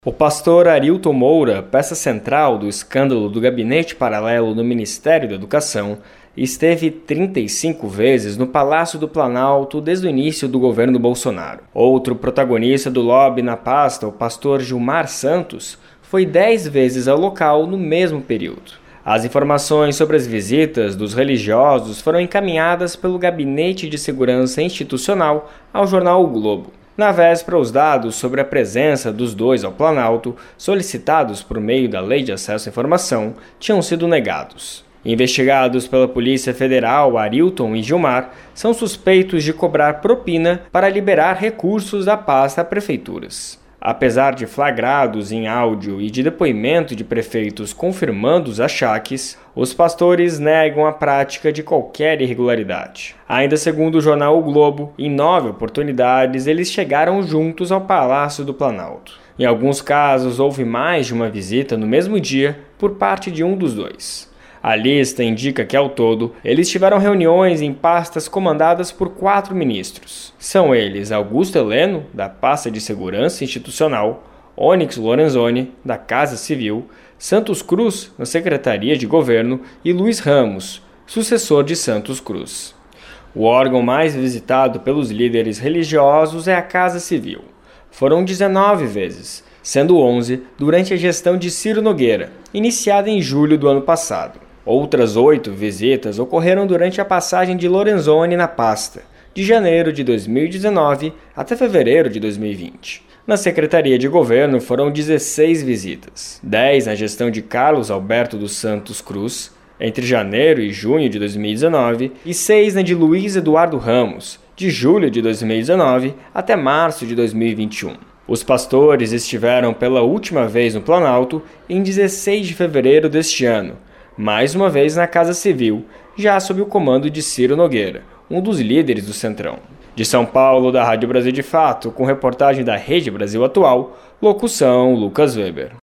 O pastor Arilton Moura, peça central do escândalo do gabinete paralelo no Ministério da Educação, esteve 35 vezes no Palácio do Planalto desde o início do governo Bolsonaro. Outro protagonista do lobby na pasta, o pastor Gilmar Santos, foi 10 vezes ao local no mesmo período. As informações sobre as visitas dos religiosos foram encaminhadas pelo Gabinete de Segurança Institucional ao jornal O Globo. Na véspera, os dados sobre a presença dos dois ao Planalto, solicitados por meio da Lei de Acesso à Informação, tinham sido negados. Investigados pela Polícia Federal, Arilton e Gilmar são suspeitos de cobrar propina para liberar recursos da pasta a prefeituras. Apesar de flagrados em áudio e de depoimento de prefeitos confirmando os achaques, os pastores negam a prática de qualquer irregularidade. Ainda segundo o jornal O Globo, em 9 oportunidades eles chegaram juntos ao Palácio do Planalto. Em alguns casos, houve mais de uma visita no mesmo dia por parte de um dos dois. A lista indica que, ao todo, eles tiveram reuniões em pastas comandadas por 4 ministros. São eles Augusto Heleno, da pasta de Segurança Institucional, Onyx Lorenzoni, da Casa Civil, Santos Cruz, na Secretaria de Governo, e Luiz Ramos, sucessor de Santos Cruz. O órgão mais visitado pelos líderes religiosos é a Casa Civil. Foram 19 vezes, sendo 11 durante a gestão de Ciro Nogueira, iniciada em julho do ano passado. Outras 8 visitas ocorreram durante a passagem de Lorenzoni na pasta, de janeiro de 2019 até fevereiro de 2020. Na Secretaria de Governo foram 16 visitas, 10 na gestão de Carlos Alberto dos Santos Cruz, entre janeiro e junho de 2019, e 6 na de Luiz Eduardo Ramos, de julho de 2019 até março de 2021. Os pastores estiveram pela última vez no Planalto em 16 de fevereiro deste ano, mais uma vez na Casa Civil, já sob o comando de Ciro Nogueira, um dos líderes do Centrão. De São Paulo, da Rádio Brasil de Fato, com reportagem da Rede Brasil Atual, locução Lucas Weber.